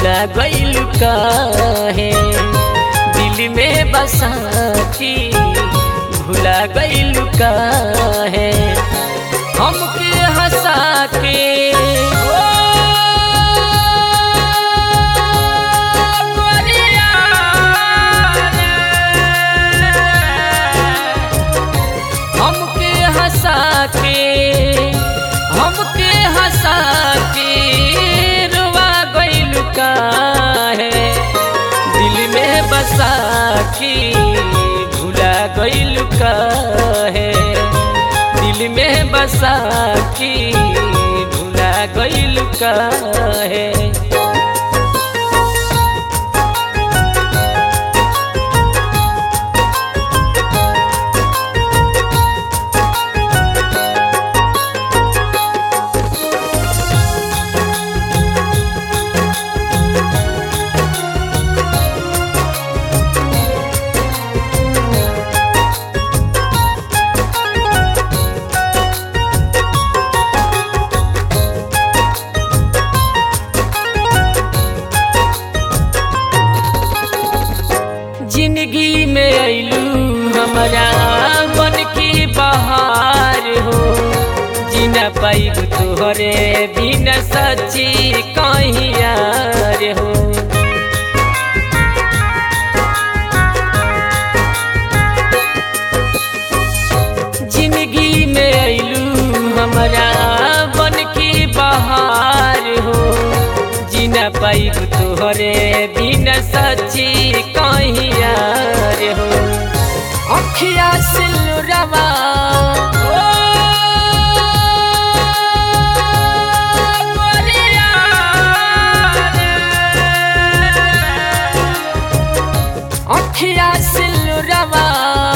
भुला गइल काहे दिल में बसा के भुला गइल काहे हमके हंसा के हमके हंसा के रुआ गइल काहे दिल में बसा के भुला गइल काहे दिल में बसा के भुला गइल काहे जिंदगी में अइलू हमारा मन की बहार हो जीना पाइब तोहरे बिना सच्ची कहीं यार हो जिंदगी में अइलू हमारा मन की बहार हो जीना पाइब तोहरे बिना सच्ची कहीं यार हो अखिया सिलुरवा अखिया सिलुरवा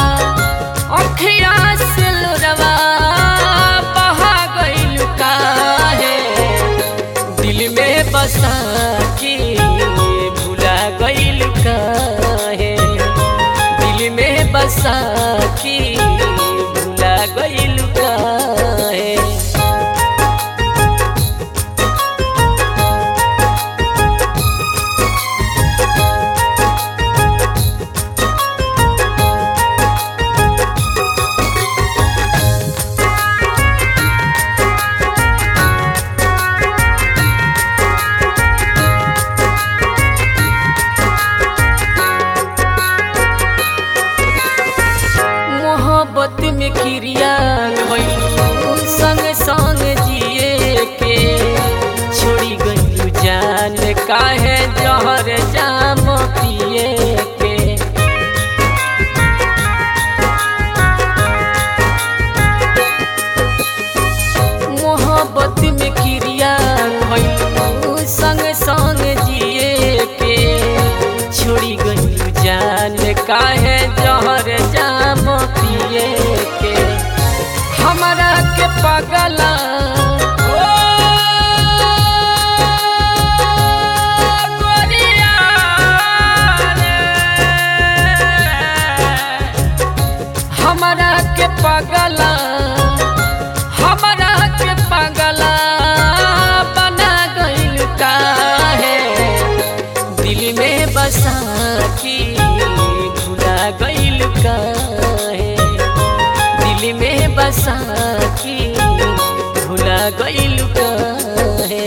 बहा गइल काहे दिल में बसा के भुला गइल काहे दिल में बसा के भुला गइल काहे मोहब्बत में क्रिया संग संग जिए के छोड़ी गइलू जान काहे जहर जाम पिए के मोहब्बत में क्रिया संग संग जिए के छोड़ी गइलू जान काहे जहर जाम पिए के हमरा के पगला हमरा के पगला बना गइल काहे दिल में बसा के भुला गइल काहे दिल में बसा के भुला गइल काहे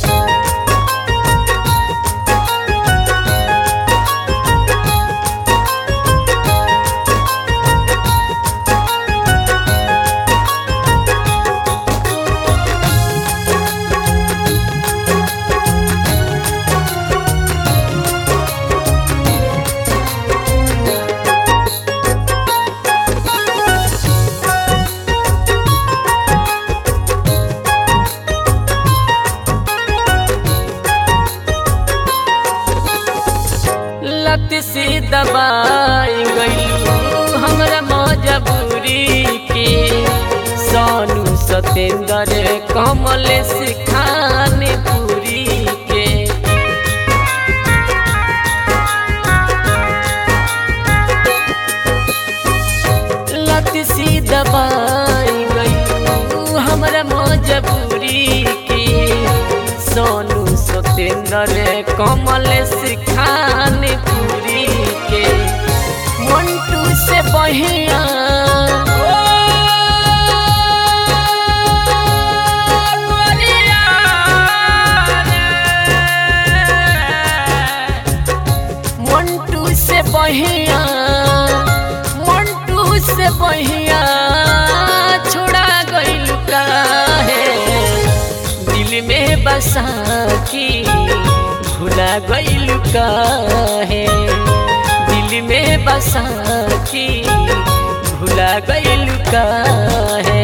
लत से दबाई गइलू हमरा मजबूरी के सोनू सतेंद्र कमलेश खानपुरी के लत से दबाई गइलू हमरा मजबूरी के सोनू सतेंद्र सुरेंद्र कमल सिखान पूरी के मंटू से बहिया मंटू से बहिया छोड़ा गइल काहे दिल में बसा की भुला गइल काहे दिल में बसा की भुला गइल काहे।